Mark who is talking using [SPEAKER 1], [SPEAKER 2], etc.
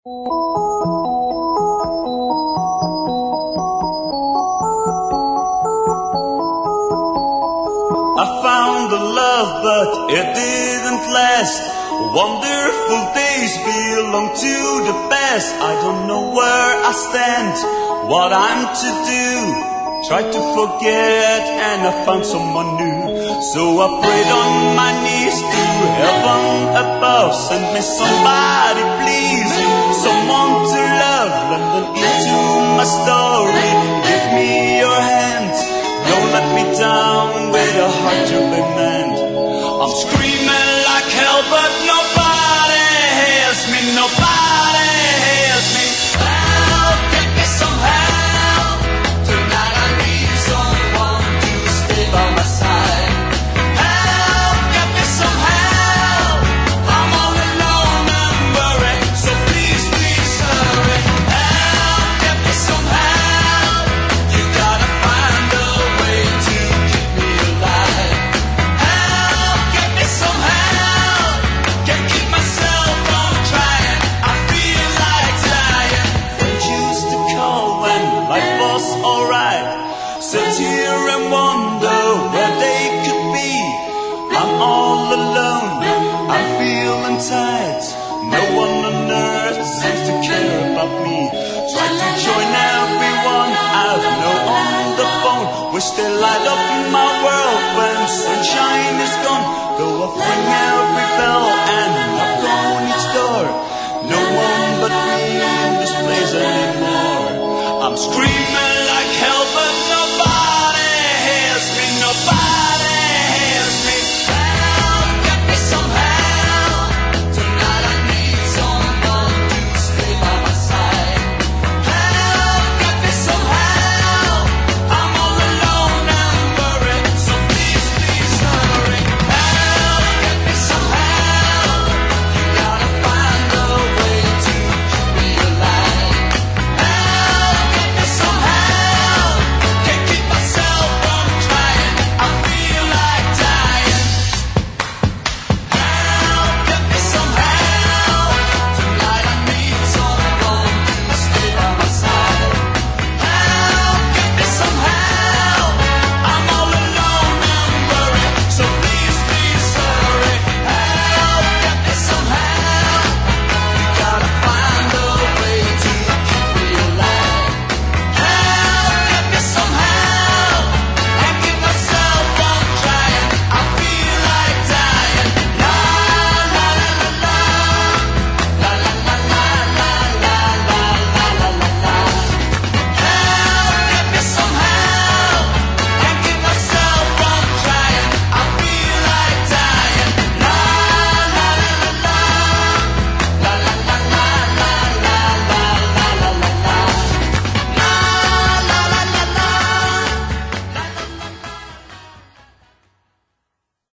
[SPEAKER 1] I found the love, but it didn't last. Wonderful days belong to the past. I don't know where I stand, what I'm to do. Tried to forget and I found someone new. So I prayed on my knees to heaven above. Send me somebody please, someone to love. London into my story, give me your hand. Don't let me down with a heart to be mend. I'm screaming like hell, but nobody hears me. Nobody hears me. Help, get me some help. Tonight I need someone to stay by my side. Help, get me some help. I'm all alone and worried, so please, please hurry. Help, get me some help. You gotta find a way to keep me alive. Help, get me some help. Can't keep myself from trying. I feel like dying. Friends used to call when life was alright. Sit here and wonder where they could be. I'm all alone, I'm feeling tired. No one on earth seems to care about me. Try to join everyone I've known on the phone. Wish they light up my world when sunshine is gone. Though I ring every bell and knock on each door. No one but me in this place anymore. I'm screaming